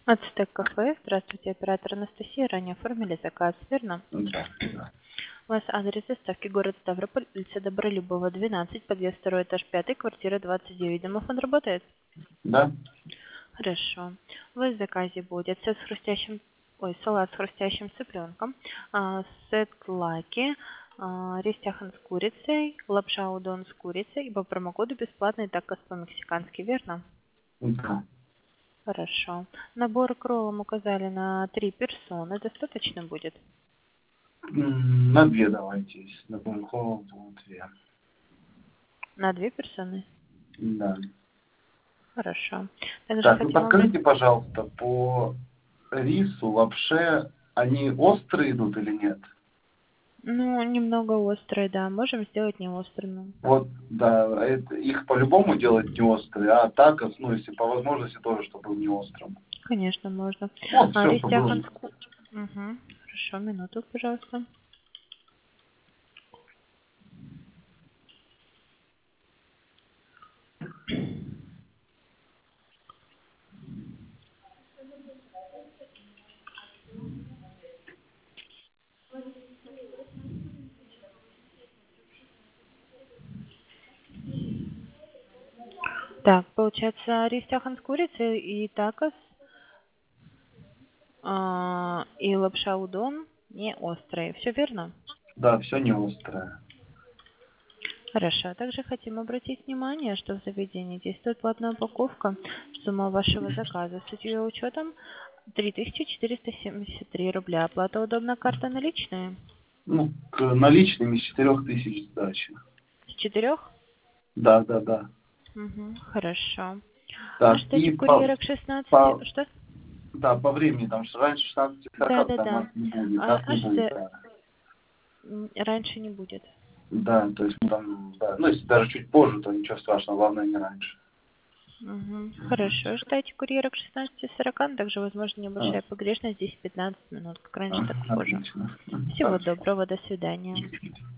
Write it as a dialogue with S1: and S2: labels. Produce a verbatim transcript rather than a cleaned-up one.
S1: Ацтек кафе. Здравствуйте, оператор Анастасия. Ранее оформили заказ, верно?
S2: Да, да.
S1: У вас адрес доставки город Ставрополь, улица Добролюбова, двенадцать, подъезд второй этаж, пятый, квартира двадцать девять. Домофон работает?
S2: Да?
S1: Хорошо. У вас в заказе будет сет с хрустящим, ой, салат с хрустящим цыпленком, а, сет лаки, а, рис тяхан с курицей, лапша удон с курицей и по промокоду бесплатный такос по-мексикански, верно?
S2: Да.
S1: Хорошо. Набор к роллам указали на три персоны. Достаточно будет?
S2: М, На две давайте. Если на Бункова будет две.
S1: На две персоны?
S2: Да.
S1: Хорошо. Также
S2: Так, вы
S1: хотим обратить...
S2: подскажите, пожалуйста, по рису, лапше, они острые идут или нет?
S1: Ну, немного острые, да. Можем сделать не острыми.
S2: Вот, да, это, их по-любому делать не острые, а так, ну, если по возможности тоже, чтобы был не острым.
S1: Конечно, можно.
S2: Вот,
S1: А,
S2: все,
S1: рис
S2: что было.
S1: тяхан с ку- Угу. Хорошо, минуту, пожалуйста. Так, получается, рис тяхан с курицей и такос, а, и лапша удон не острые. Все верно?
S2: Да, все не острое.
S1: Хорошо. Также хотим обратить внимание, что в заведении действует платная упаковка. Сумма вашего заказа с ее учетом три тысячи четыреста семьдесят три рубля. Оплата удобна, карта наличные?
S2: Ну, к наличным из четырех тысяч сдачи.
S1: С четырех?
S2: Да, да, да.
S1: Угу, хорошо. А
S2: Так,
S1: ждать
S2: и по,
S1: курьера к шестнадцати?
S2: по,
S1: Что?
S2: да, по времени, там что раньше шестнадцати
S1: Да,
S2: сорока
S1: да,
S2: там
S1: да.
S2: нас не будет,
S1: А,
S2: нас не
S1: аж
S2: будет,
S1: за...
S2: да.
S1: м, Раньше не будет.
S2: Да, то есть мы там, да, ну если даже чуть позже, то ничего страшного, главное не раньше.
S1: Угу, хорошо. Ждайте курьера к шестнадцати сорока, также возможно
S2: А,
S1: небольшая погрешность десять-пятнадцать минут, как раньше, так и
S2: а,
S1: позже.
S2: отлично.
S1: Всего
S2: Хорошо.
S1: доброго, до свидания.